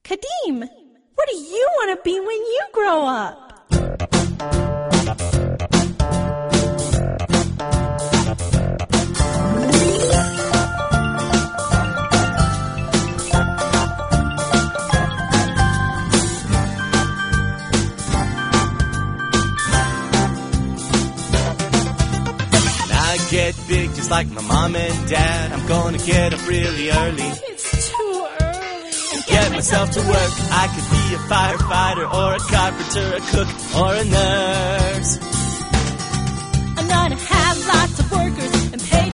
Kadeem, what do you want to be when you grow up? Get big just like my mom and dad. I'm gonna get up really early. It's too early. Get myself to work. I could be a firefighter or a carpenter, a cook or a nurse. I'm gonna have lots of workers